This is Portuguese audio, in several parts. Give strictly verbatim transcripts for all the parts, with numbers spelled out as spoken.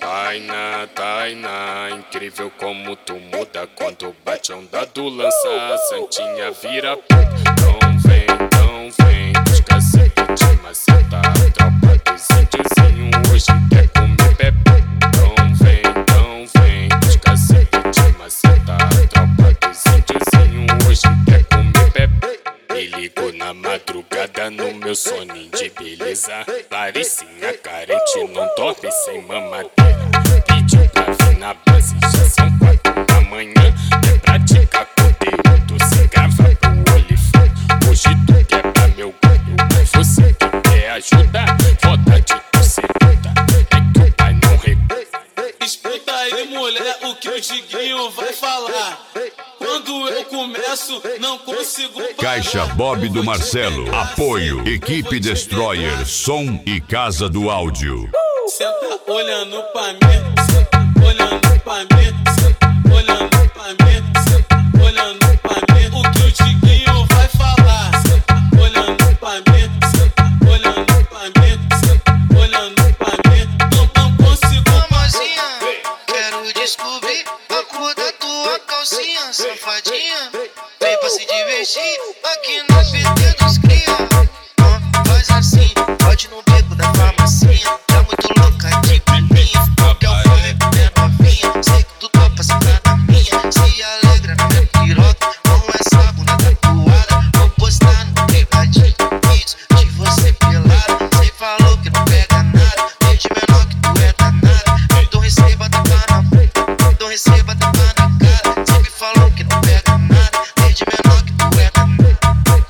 Tainá, Tainá, incrível como tu muda quando bate onda do lança. Santinha vira puta. Não vem, não vem, os cacete de maceta. Tropa dos índiozinho hoje quer comer bebê. Não vem, não vem, os cacete de maceta. Tropa dos índiozinho hoje quer comer bebê. Me ligou na madrugada no meu soninho de beleza. Laricinha carente, não dorme sem mamadeira. Pediu pra vir na base, já são quatro da manhã. É praticar conteúdo, se grava pro olifante. Hoje tu quebra meu ganho, mas você que quer ajuda. Foda de tu seduta, é que o pai não recusa. Escuta aí, mulher, o que o Diguinho vai falar. Quando eu começo, não consigo parar. Caixa Bob do Marcelo. Apoio. Equipe Destroyer. Som e Casa do Áudio. Senta olhando pra mim, senta olhando pra mim, senta olhando pra mim, senta olhando pra mim. O que o Diguinho vai falar. Senta olhando pra mim, senta olhando pra mim, senta olhando pra mim. Não, não consigo Mamazinha, quero descobrir a cor da tua calcinha, safadinha. Vem pra se divertir aqui no P T dos cria. Ah, faz assim, pode no beco da farmacinha. Tá muito louca de pininha, porque eu fui minha novinha. Sei que tu topa se tá na minha. Se alegra na minha piroca com essa bunda tatuada. Vou postar no privadinho vídeos de você pelado. Cê falou que não pega nada, desde menor que tu é danada. Então receba tapa na boca, então receba tapa na cara. Sempre falou que não pega nada, desde menor que tu é danada.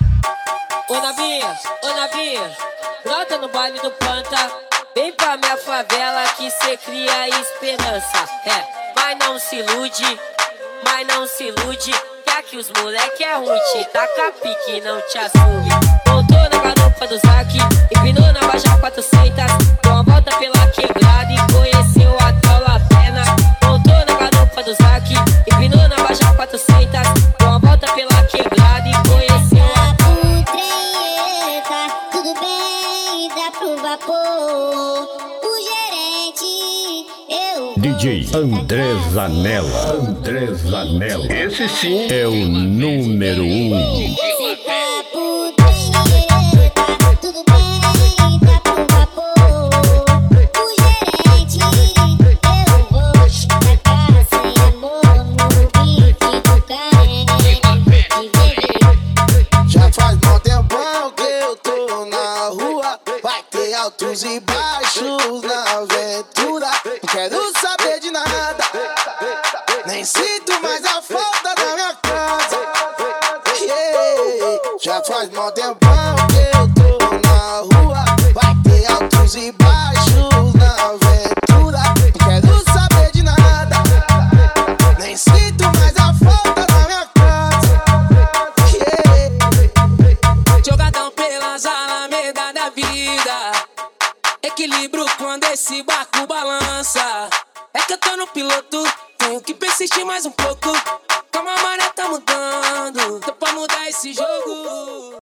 Ô novinha, ô novinha, brota no baile do planta. Vem pra minha favela que cê cria esperança. É, mas não se ilude, mas não se ilude. Que aqui os moleque é ruim, te taca pique, não te assume. Voltou na garupa do Zac, empinou na Baja quatrocentos. Deu uma volta pela quebrada e conheceu a tal La Pena. Voltou na garupa do Zac, empinou na Baja quatrocentos. Deu uma volta pela quebrada e conheceu a tudo bem, dá pro vapor. O gerente, eu D J André Zanella. André Zanella. Esse sim é o número um. se tá por treta, tudo bem, dá pro vapor. O gerente, eu vou tacar sem amor no beat do carente. Já faz mó tempão que eu tô na rua. Vai ter altos e baixos na aventura. Não quero saber de nada, nem sinto mais a falta da minha casa. Yeah. Já faz mó tempão que eu tô na rua. Vai ter altos e baixos na aventura. Não quero saber de nada, nem sinto mais a falta da minha casa. Yeah. jogadão pelas alamedas da vida. Equilíbrio quando esse barco balança. É que eu tô no piloto, tenho que persistir mais um pouco. Calma, a maré tá mudando, tô pra mudar esse jogo.